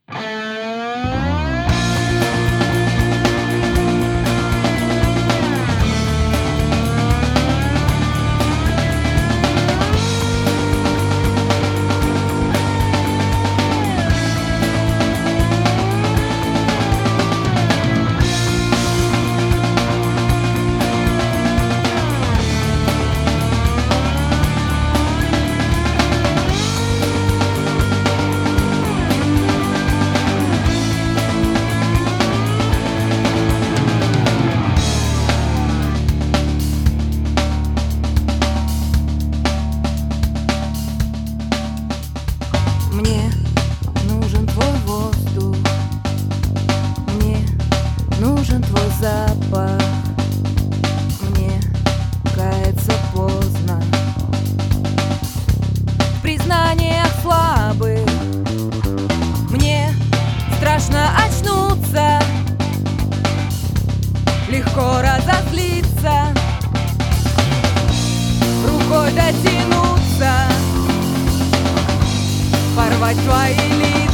Мне нужен твой воздух, мне нужен твой запах, мне каяться поздно в признаниях слабых, мне страшно очнуться, легко разозлиться, рукой дотянуться, порвать твои лица.